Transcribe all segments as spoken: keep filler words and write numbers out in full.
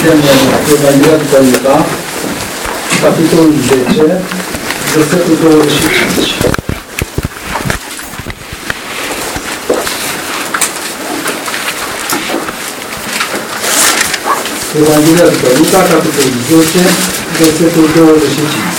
Citim Evanghelia după Luca, capitolul zece, versetul douăzeci și cinci. Evanghelia după Luca, capitolul zece, versetul douăzeci și cinci.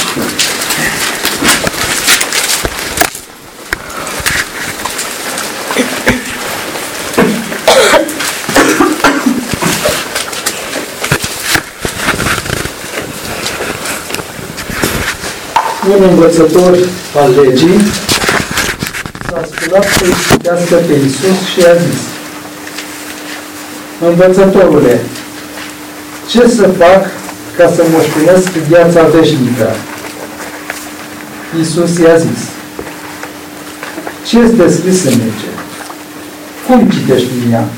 Un învățător al legii s-a sculat să-i citească pe Iisus și a zis: Învățătorule, ce să fac ca să moștenesc viața veșnică? Iisus i-a zis: ce este scris în lege? Cum citești în ea?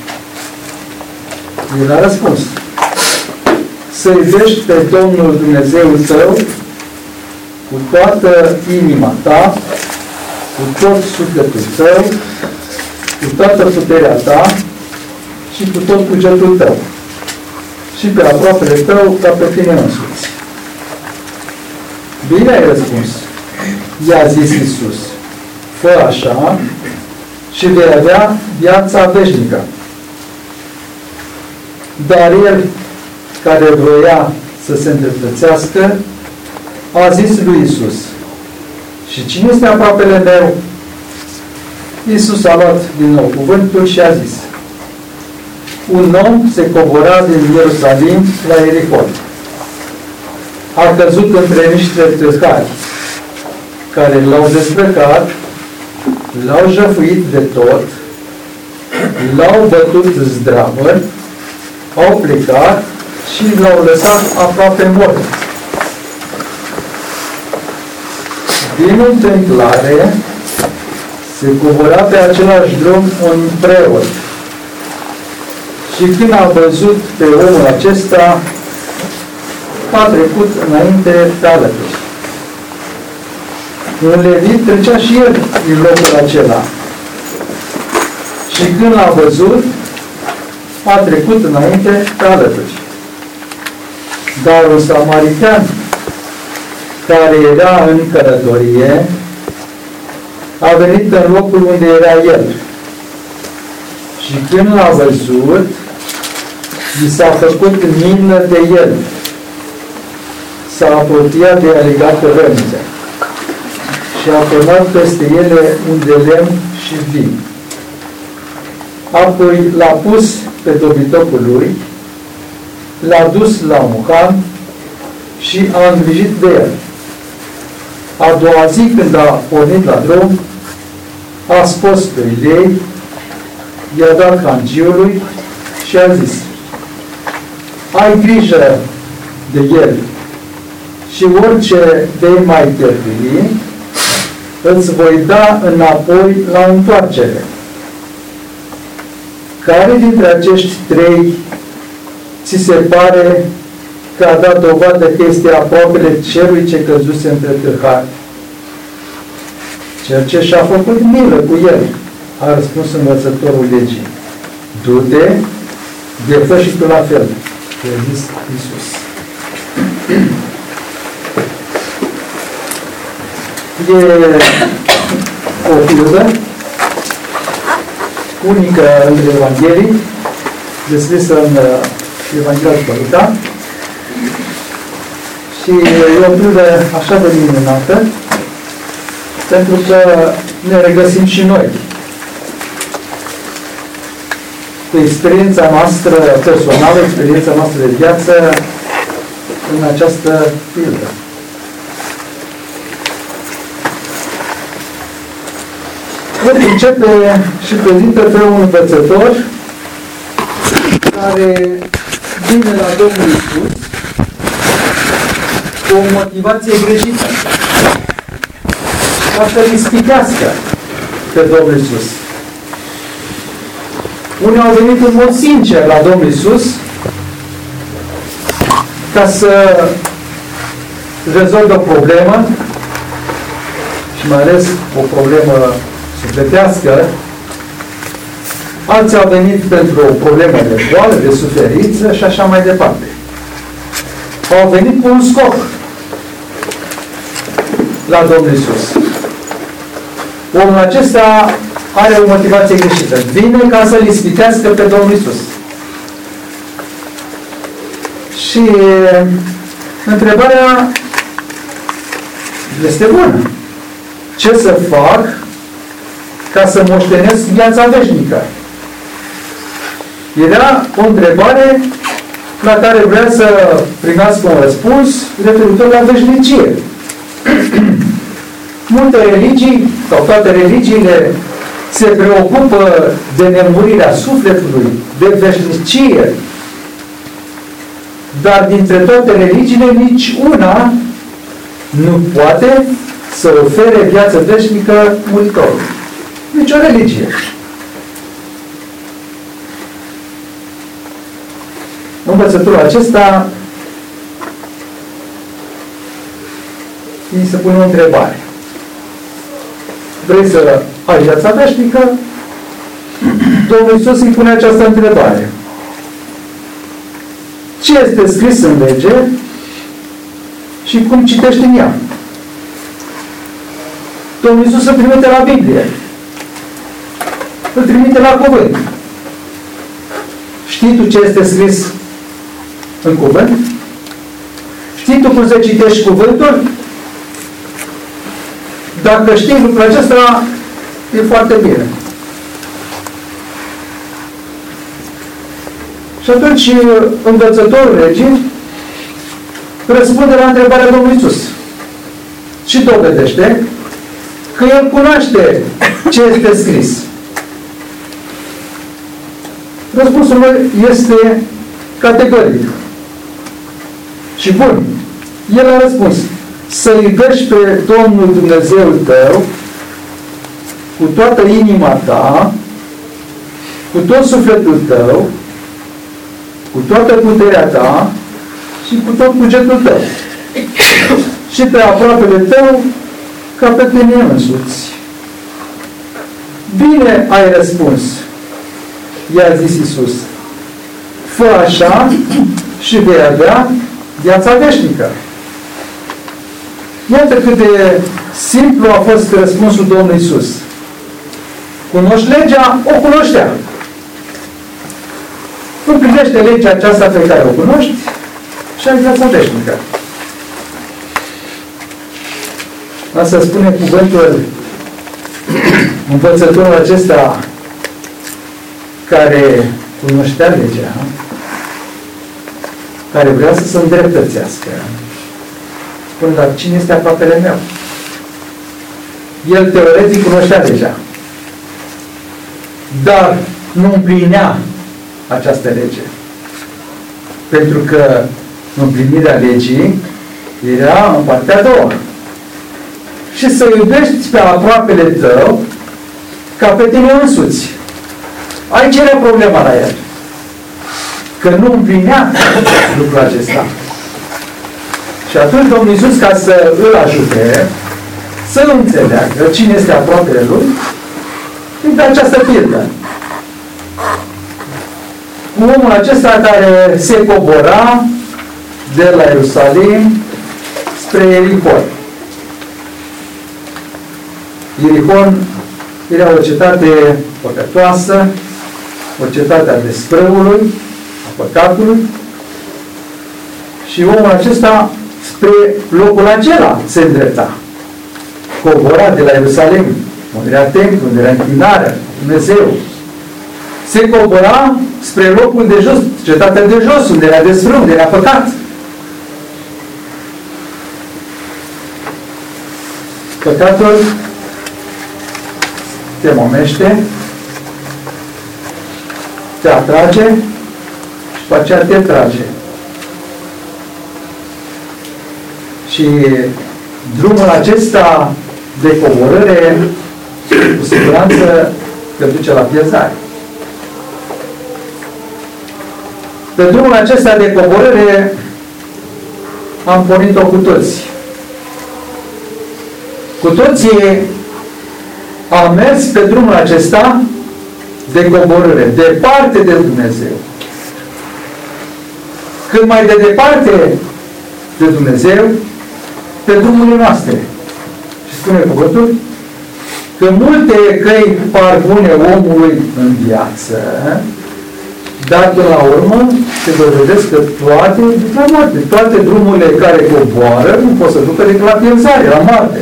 El a răspuns: să iubești pe Domnul Dumnezeul tău cu toată inima ta, cu tot sufletul tău, cu toată puterea ta și cu tot cugetul tău. Și pe aproapele tău ca pe tine însuți. Bine ai răspuns, i-a zis Iisus, fă așa și vei avea viața veșnică. Dar el, care vroia să se îndreptățească, a zis lui Iisus: și cine este aproapele meu? Iisus a luat din nou cuvântul și a zis: un om se cobora din Ierusalim la Ierihon. A căzut între niște tâlhari, care l-au dezbrăcat, l-au jăfuit de tot, l-au bătut zdravă, au plecat și l-au lăsat aproape mort. Din întâmplare, se cobora pe același drum un preot. Și când a văzut pe omul acesta, a trecut înainte pe alături. Un levit trecea și el din locul acela. Și când l-a văzut, a trecut înainte pe alături. Dar un samaritean, care era în călătorie, a venit în locul unde era el. Și când l-a văzut, i s-a făcut milă de el. S-a apropiat de a legat rănițe și a format peste ele un de lemn și vin. Apoi l-a pus pe dobitocul lui, l-a dus la un han și a îngrijit de el. A doua zi, când a pornit la drum, a scos doi lei, i-a dat hangiului și a zis: ai grijă de el și orice vei mai cheltui, îți voi da înapoi la întoarcere. Care dintre acești trei ți se pare că a dat dovadă că este aproapele celui ce căzuse între tâlhari? Cel ce și-a făcut milă cu el, a răspuns învățătorul legii. Du-te, de fă și tu la fel, i-a zis Iisus. E o pildă unică între Evanghelii, descrisă în Evanghelia după Luca, și e o pildă așa de minunată, pentru că ne regăsim și noi cu experiența noastră personală, experiența noastră de viață în această pildă. Vom începe și prezintă pe un învățător care vine la Domnul Iisus cu o motivație greșită, ca să-L ispitească pe Domnul Iisus. Unii au venit în mod sincer la Domnul Iisus ca să rezolve o problemă, și mai ales o problemă sufletească. Alții au venit pentru o problemă de boală, de suferință și așa mai departe. au venit cu un scop la Domnul Iisus. Omul acesta are o motivație greșită. Vine ca să-L ispitească pe Domnul Iisus. Și întrebarea este bună. Ce să fac ca să moștenesc viața veșnică? Era o întrebare la care vrea să primească un răspuns referitor la veșnicie. Multe religii, sau toate religiile, se preocupă de nemurirea sufletului, de veșnicie. Dar dintre toate religiile, nici una nu poate să ofere viață veșnică muritorului. Nici o religie. Învățătura acesta îi se pune o întrebare. Vrei să ai viața veșnică? Domnul Iisus îi pune această întrebare. Ce este scris în lege și cum citești în ea? Domnul Iisus îl trimite la Biblie. Îl trimite la cuvânt. Știi tu ce este scris în cuvânt? Știi tu cum să citești cuvântul? Dacă știi lucrul acesta, e foarte bine. Și atunci învățătorul legii răspunde la întrebarea Domnului Iisus și dovedește că el cunoaște ce este scris. Răspunsul lui este categoric și bun. El a răspuns: să iubești pe Domnul Dumnezeul tău cu toată inima ta, cu tot sufletul tău, cu toată puterea ta și cu tot cugetul tău. Și pe aproapele tău ca pe tine însuți. Bine ai răspuns, i-a zis Iisus. Fă așa și vei avea viața veșnică. Iată cât de simplu a fost răspunsul Domnului Iisus. Cunoști legea? O cunoștea. Împlinește legea aceasta pe care o cunoști și ai viața veșnică. Asta spune cuvântul învățătorul acesta care cunoștea legea, care vrea să se îndreptățească. Spune, dar cine este aproapele meu? El teoretic cunoștea legea. Dar nu împlinea această lege. Pentru că împlinirea legii era în partea a doua. Și să iubești pe aproapele tău ca pe tine însuți. Aici era problema la el. Că nu împlinea lucrul acesta. Și atunci Domnul Iisus, ca să îl ajute, să înțeleagă cine este aproapele lui, îi dă această pildă. Cu omul acesta care se cobora de la Ierusalim spre Ierihon. Ierihon era o cetate păcătoasă, o cetate a desfrâului, a păcatului, și omul acesta spre locul acela se îndrepta. Cobora de la Ierusalim, unde era templu, unde era închinarea Dumnezeu. Se cobora spre locul de jos, cetatea de jos, unde era desfrâu, unde era păcat. Păcatul te momește, te atrage și pe aceea te trage. Și drumul acesta de coborâre, cu siguranță, te duce la pierzare. Pe drumul acesta de coborâre am pornit-o cu toți. Cu toții am mers pe drumul acesta de coborâre, departe de Dumnezeu. Cât mai de departe de Dumnezeu pe drumurile noastre. Și spune cuvântul că multe căi par bune omului în viață, dar până la urmă se dovedesc că toate duc la moarte. Toate drumurile care coboară nu pot să ducă decât la pierzare, la moarte.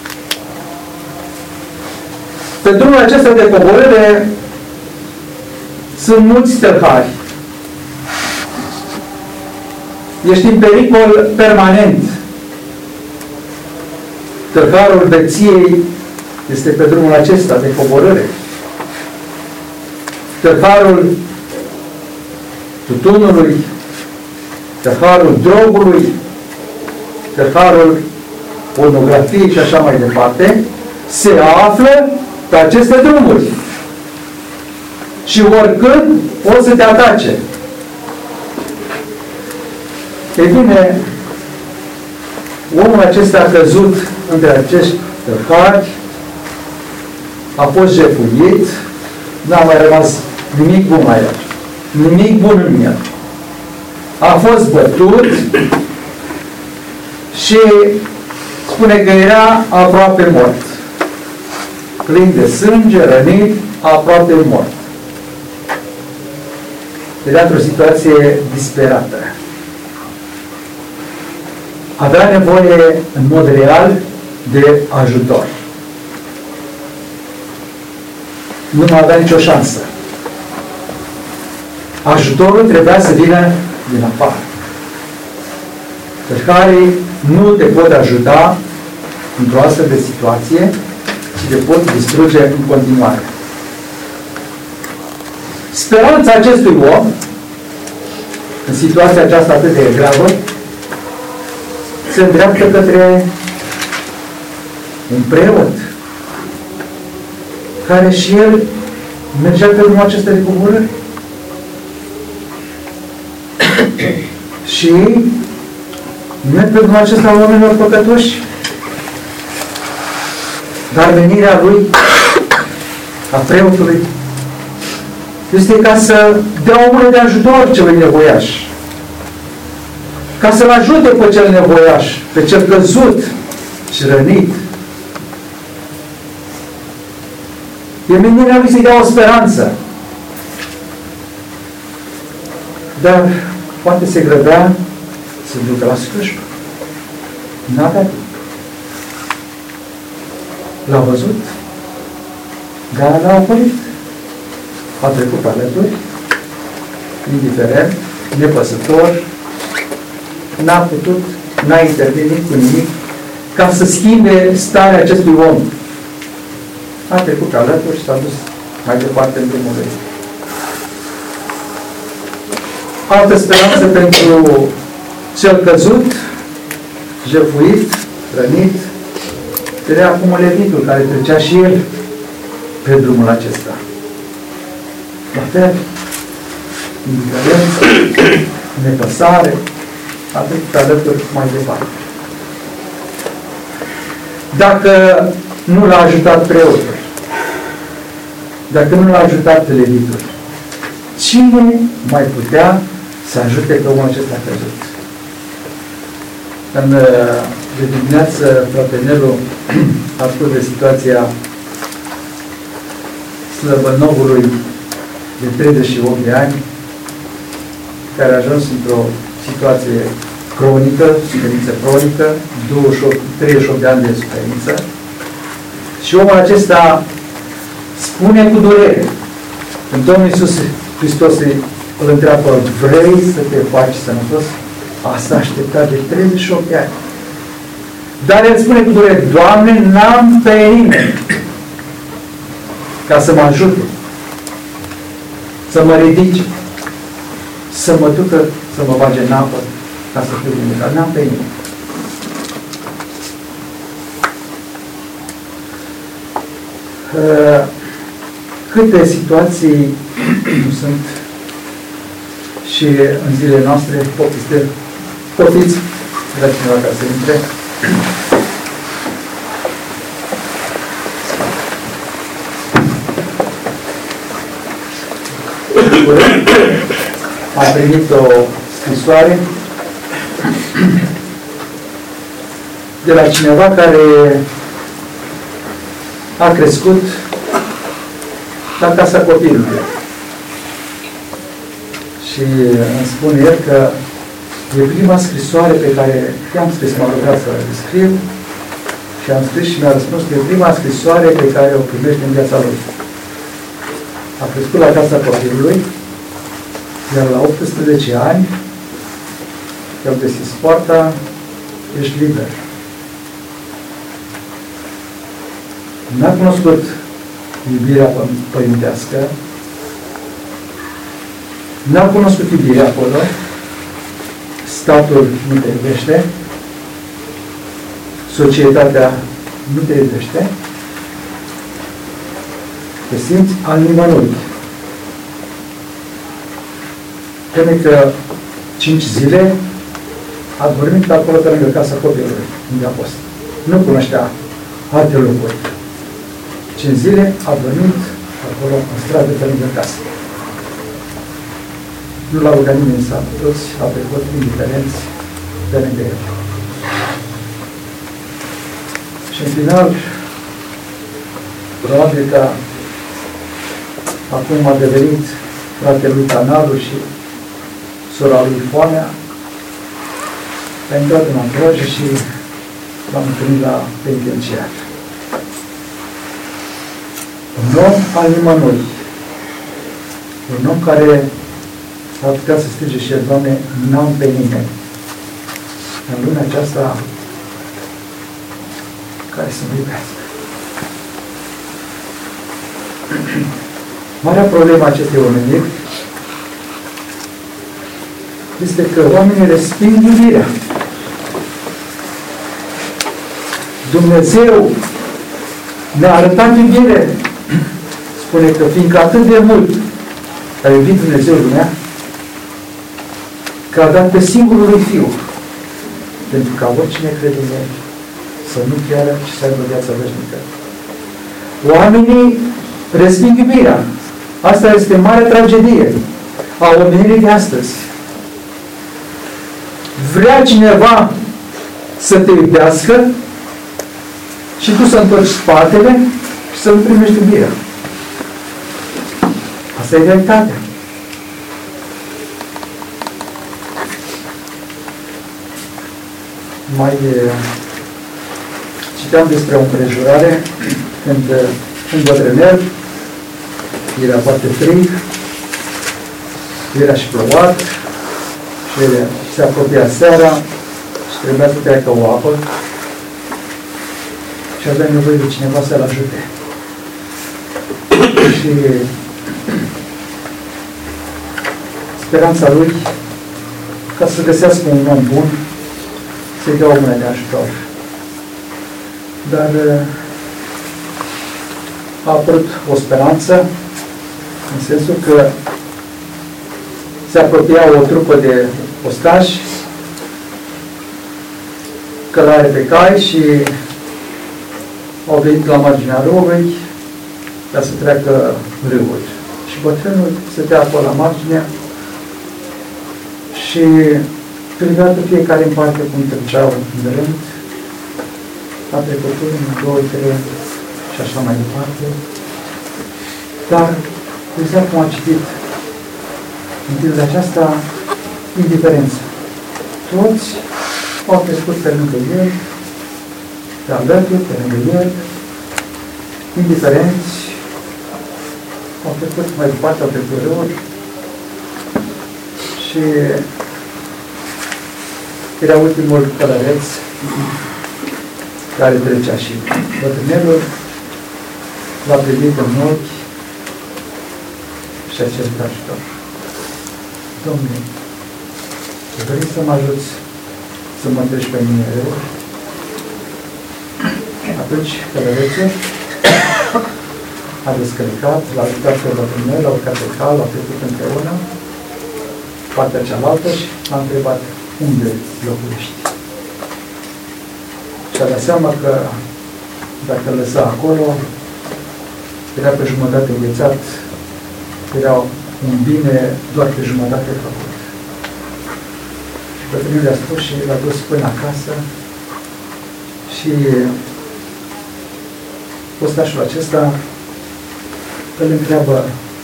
Pe drumul acesta de coborâre sunt mulți tălhari. Ești în pericol permanent. Tălharul beției este pe drumul acesta de coborâre. Tălharul tutunului, tălharul drogului, tălharul pornografiei și așa mai departe, se află pe aceste drumuri. Și oricând o să te atace. Ei bine, omul acesta a căzut între acești tălhari, a fost jefuit, n-a mai rămas nimic bun la el. Nimic bun în el. A fost bătut și spune că era aproape mort. Plin de sânge, rănit, aproape mort. Era într-o situație disperată. Avea nevoie în mod real de ajutor. Nu mai avea nicio șansă. Ajutorul trebuia să vină din afară. Tălharii nu te pot ajuta într-o astfel de situație și te pot distruge în continuare. Speranța acestui om în situația aceasta atât de gravă se îndreaptă către un preot care și el mergea pe drumul acesta de coborâre. Și merg pe drumul acesta a oamenilor păcătoși. Dar venirea lui, a preotului, este ca să dea o mână de ajutor celui nevoiaș. Ca să-l ajute pe cel nevoiaș, pe cel căzut și rănit. E menirea lui să-i dea o speranță. Dar poate se grăbea să ducă la scrâșbă. N-avea timp. L-a văzut, dar l-a oprit. A trecut alături, indiferent, nepăsător, n-a putut, n-a intervenit cu nimic ca să schimbe starea acestui om. A trecut alături și s-a dus mai departe în drumul lui. Altă speranță pentru cel căzut, jefuit, rănit, era acum levitul care trecea și el pe drumul acesta. La fel, indiferență, nepăsare, a trecut alături mai departe. Dacă nu l-a ajutat preotul, dacă nu l-a ajutat levitul, cine mai putea să ajute pe omul acesta căzut? În de dimineață, frătenelul a spus de situația slăbănovului de treizeci și opt de ani, care a ajuns într-o situație cronică, suferință cronică, treizeci și opt de ani de suferință. Și omul acesta spune cu durere, când Domnul Iisus Hristos îl întreabă, vrei să te faci sănătos? Asta aștepta de treizeci și opt de ani. Dar el spune cu durere, Doamne, n-am pe nimeni ca să mă ajute, să mă ridice, să mă ducă, să mă bage în apă, ca să fiu vindecat. N-am pe nimeni. Uh, câte situații nu sunt și în zilele noastre, poftiți, poftiți, la cineva ca să intre. Am primit o scrisoare de la cineva care a crescut la casa copilului. Și îmi spune el că e prima scrisoare pe care i-am scris, m-a rugat să o scriu, și am scris și mi-a răspuns că e prima scrisoare pe care o primește în viața lui. A crescut la casa copilului, iar la optsprezece ani i-au deschis poarta, ești liber. N-a cunoscut iubirea părintească, n-a cunoscut iubirea acolo, statul nu te iubește, societatea nu te iubește, te simți al nimănui. Crede că cinci zile a dormit acolo pe lângă casa copilului, unde a fost. Nu cunoștea alte locuri. Cinci zile a dormit acolo, în stradă, pe lângă casă. Nu l-a rugat nimeni să toți au trecut indiferenți pe lângă el. Și în final, probabil că acum a devenit fratele lui Canalu și sora lui Foamea, a intrat în anturajă și l-am întâlnit la penitenciar. Un om al nimănui. Un om care a putea să strige și el, Doamne, n-am pe nimeni în lumea aceasta care să mă iubească. Marea problemă acestei omeniri este că oamenii resping iubirea. Dumnezeu ne-a arătat iubire. Spune că fiindcă atât de mult a iubit Dumnezeu lumea, că a dat pe singurul lui Fiu, pentru ca oricine crede în El să nu piară, ci să aibă viața veșnică. Oamenii resping iubirea. Asta este mare tragedie a omenirii de astăzi. Vrea cineva să te iubească și tu să întorci spatele și să nu primești iubirea. Asta e realitatea. Mai citeam despre o împrejurare când un bătrânel era foarte frig, era și plouat și se apropia seara și trebuia să treacă o apă și avea nevoie de cineva să-l ajute. Și speranța lui ca să găsească un om bun să-i dea o mână de ajutor. Dar a apărut o speranță în sensul că se apropia o trupă de ostași călare pe cai și au venit la marginea râului ca să treacă râul. Și bătrânul stătea acolo la marginea și privea pe fiecare în parte cum treceau în rând, a trecut unul, două, trei și așa mai departe. Dar, exact cum a citit în titlul aceasta, indiferență. Toți au trecut pe lângă el, pe alături, pe lângă el, indiferenți, au trecut mai departe, au trecut râuri și era ultimul călăreț care trecea și bătrânelul l-a privit în ochi și a cerut ajutor. Domnule, vrei să mă ajuți să mă treci pe mine rău? Atunci călărețul a descălicat, l-a ajutat pe bătrânel, l-a urcat pe cal, l-a trecut împreună, partea cealaltă și l-a întrebat, unde locuiești? Și a dat seama că dacă îl lăsa acolo, era pe jumătate înghețat, era un bine doar pe jumătate făcut. Și bătrânul le-a spus și l-a dus până acasă Și postașul acesta îl întreabă: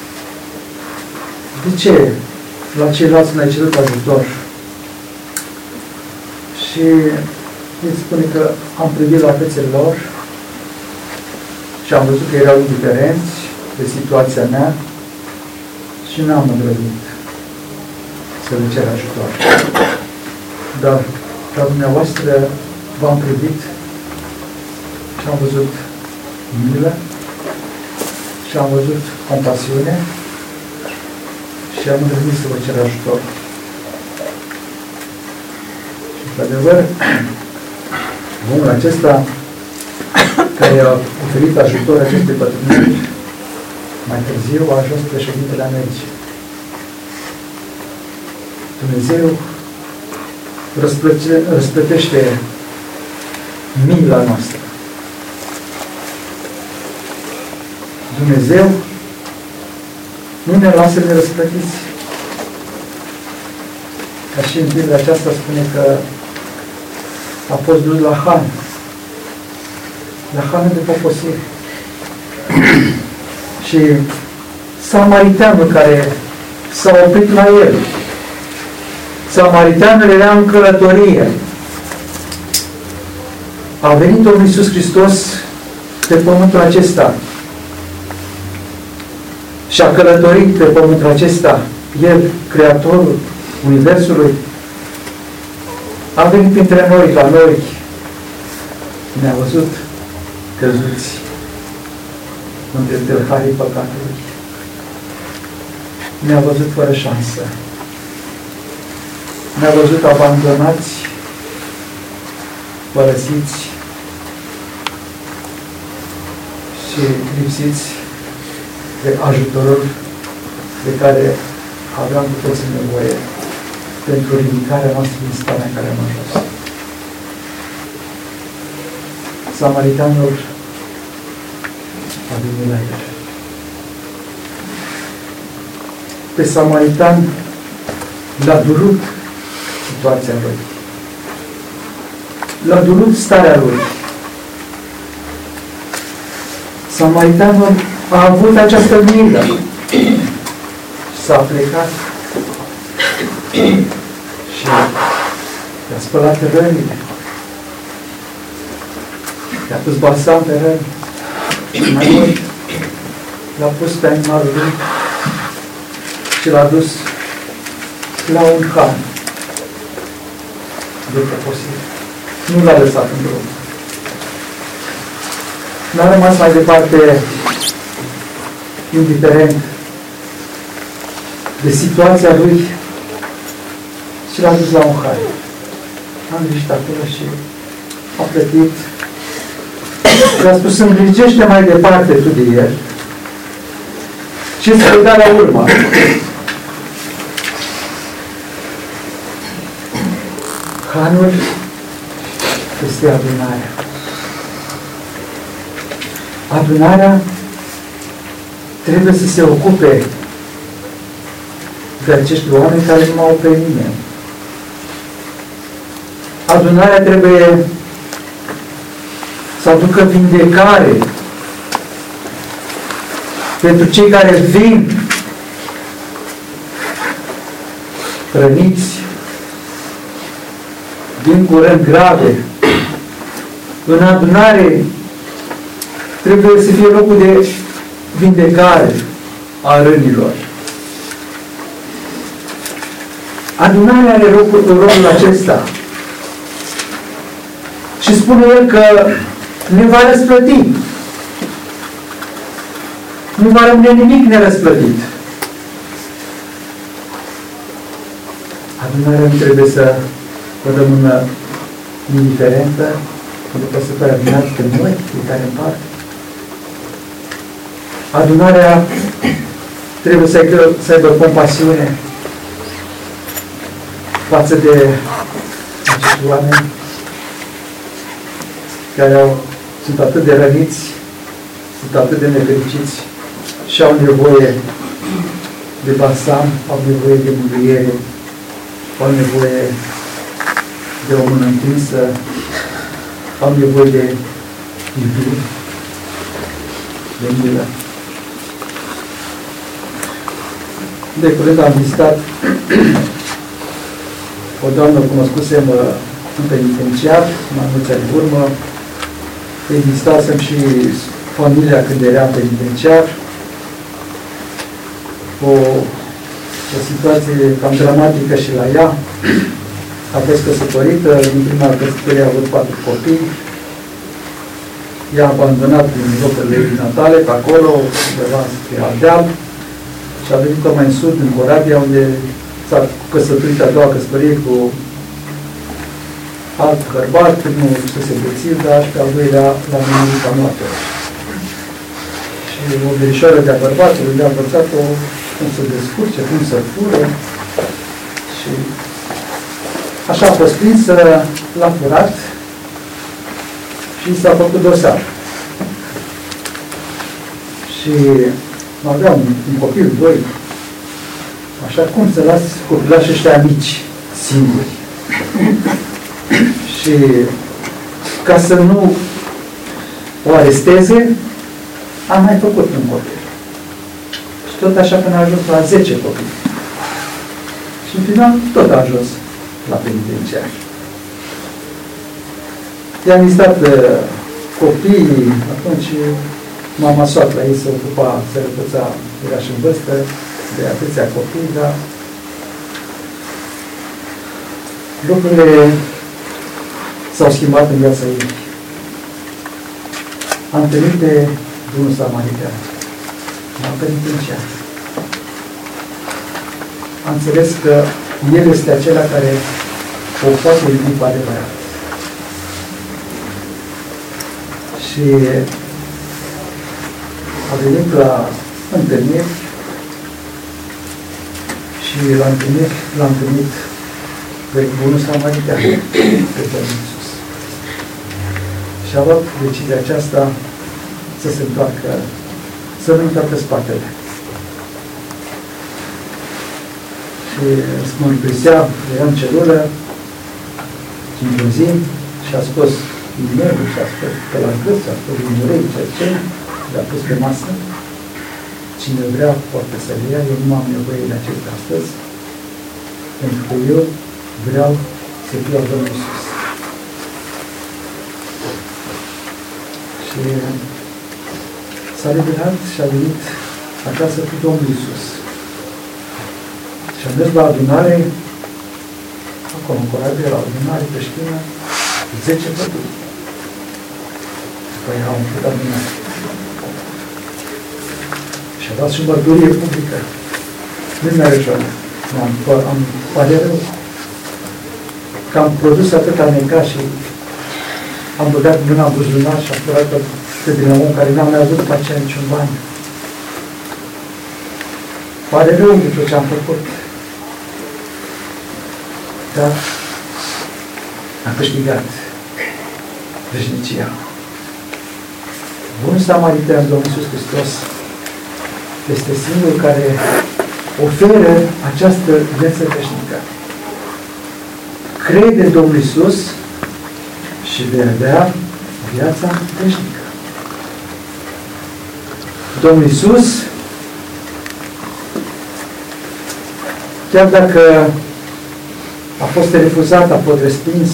de ce la ceilalți n-ai cerut ajutor? Și îi spune că am privit la fețele lor și am văzut că erau indiferenți de situația mea și n-am îndrăznit să le cer ajutor. Dar ca dumneavoastră v-am privit și am văzut milă și am văzut compasiune și am îndrăznit să vă cer ajutor. Și, într-adevăr, omul acesta care a oferit ajutor acestei bătrâneți, mai târziu a ajuns președintele Americii. Dumnezeu răsplătește mila noastră. Dumnezeu nu ne lasă nerăsplătiți. Ca și în Biblia aceasta spune că a fost dus la Han. La hană de poposire. Și samariteanul care s-a oprit la el, samariteanul era în călătorie. A venit Domnul Iisus Hristos pe pământul acesta și a călătorit pe pământul acesta. El, Creatorul Universului, a venit printre noi, la noi, ne-a văzut căzuți între tâlharii păcatului. Ne-a văzut fără șansă. Ne-a văzut abandonați, părăsiți și lipsiți de ajutorul de care aveam cu toții nevoie pentru ridicarea noastră din starea în care am ajuns. Samaritanul a venit la el. Pe samaritan l-a durut situația lui. L-a durut starea lui. Samaritanul a avut această milă și s-a plecat și i-a spălat rănile. I-a pus balsam pe răni. Și mai mult l-a pus pe animalul lui și l-a dus la un han de poposire. Nu l-a lăsat în drum. N-a rămas mai departe indiferent de situația lui și l-a dus la un han. A îngrijit acolo și a plătit și a spus: îngrijește mai departe tu de el și îți voi da la urmă. Hanul este adunarea. Adunarea trebuie să se ocupe de acești oameni care nu au pe nimeni. Adunarea trebuie să aducă vindecare pentru cei care vin răniți, vin cu răni grave. În adunare trebuie să fie locul de vindecare a rănilor. Adunarea are rolul, rolul acesta. Și spune el că ne va răsplăti. Nu va rămâne nimic nerăsplătit. Adunarea nu trebuie să rămână indiferentă, pentru că se pare adunat pe noi, fiecare în parte. Adunarea trebuie să aibă, să aibă compasiune față de acești oameni care au, sunt atât de răniți, sunt atât de nefericiți și au nevoie de balsam, au nevoie de mângâiere, au nevoie de o mână întinsă, au nevoie de iubire, de milă. De curând am vizitat o doamnă cunoscusem în penitenciar, mai mulți ani în urmă. Îi vizitasem și familia când era în penitenciar. O, o situație cam dramatică și la ea. A fost căsătorită, din prima căsătorie a avut patru copii. I-a abandonat din locurile ei natale, pe acolo, undeva spre Ardeal, și a venit mai în sud, în Corabia, unde s-a căsătorit a doua căsătorie cu alt bărbat, primul fusese bețiv, dar pe al doilea la numit ca moarte. Și o verișoară de-a bărbatului le-a învățat-o cum să descurce, cum să fure. Și așa a fost prinsă, l-a furat și s-a făcut dosar. Și avea un, un copil, doi. Așa cum să las copilașii ăștia mici, singuri. Și ca să nu o aresteze, am mai făcut un copil. Și tot așa până a ajuns la zece copii. Și în final tot a ajuns la penitenciar. I-am vizitat uh, copiii, atunci mama soacră ei se ocupa, se răpăța, era și în vârstă, de atâția copii, dar lucrurile s-au schimbat în viața ei. Am întâlnit pe bunul samaritan, la penitenciar. Am înțeles că El este acela care o poate iubi cu adevărat. Și a venit la întâlniri și la întâlniri l-a întâlnit pe bunul samaritan, pe Domnul Iisus. Și a luat decizia aceasta să se întoarcă, să nu întoarcă spatele. Și mă împrisea, era în celulă, și într-o zi, și a scos inelul, și a scos pe la gât, și a scos din urechi, ceea ce le-a pus pe masă. Cine vrea, poate să le ia, eu nu am nevoie de acestea astăzi, pentru că eu vreau să fiu al Domnului Iisus. Și s-a liberat și a venit acasă cu Domnul Iisus. Și am mers la adunare, acolo în Corabia, la adunare creștină, zece copii. Păi au făcut adunare. Și a dat și mărturie publică. Nu mi-a reșoară. Am, am pare rău că am produs atâta neca și am băgat mâna în buzunar și am furat pe din om care n-am mai avut după aceea niciun bani. Pare rău de tot ce am făcut. Dar am câștigat veșnicia. Bunul samaritan, Domnul Iisus Hristos, este singurul care oferă această viață veșnică. Crede în Domnul Iisus și vei avea viața veșnică. Domnul Iisus, chiar dacă a fost refuzat, a fost respins,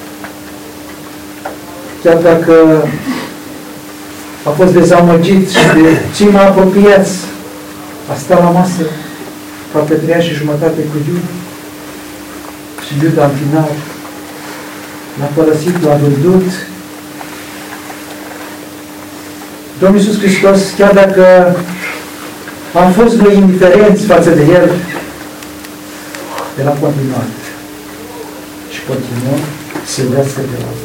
chiar dacă a fost dezamăgit și de cei mai apropiați, a stat la masă aproape trei ani și jumătate cu Iuda și Iuda în final l-a părăsit, l-a vândut. Domnul Iisus Hristos, chiar dacă am fost noi indiferenți față de El, El a continuat și continuă să iubească de la.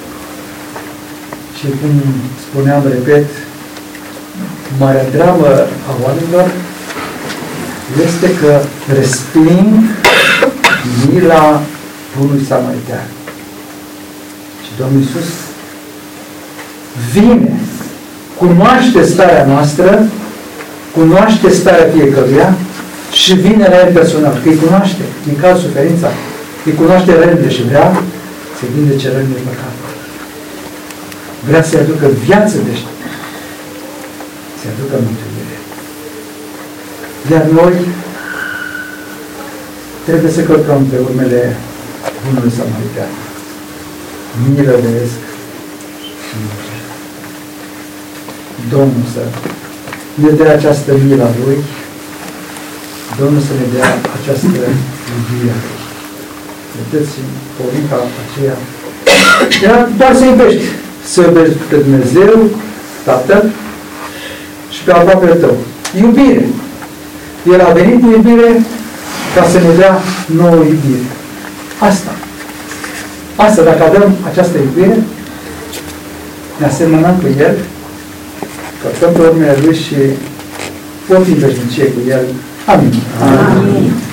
Și cum spuneam, repet, marea dramă a oamenilor este că resping mila bunului samaritan. Și Domnul Iisus vine, cunoaște starea noastră, cunoaște starea fiecăruia și vine la el personal, că îi cunoaște, din caz suferința, îi cunoaște rănile și vrea să vindece rănile păcatului. vrea să-i aducă viață deșteaptă, să-i aducă mântuire. Iar noi trebuie să călcăm pe urmele bunului samaritan. Milă-vesc și milă. Domnul să ne dea această milă a Lui, Domnul să ne dea această iubire a Lui. Vedeți, porunica aceea era doar să iubești. Să iubești pe Dumnezeu, Tatăl și pe aproapele tău. Iubire. El a venit cu iubire ca să ne dea nouă iubire. Asta. Asta, dacă avem această iubire, ne asemănăm cu El, călcăm pe urmele Lui și vom fi în veșnicie cu El. Amin. Amin.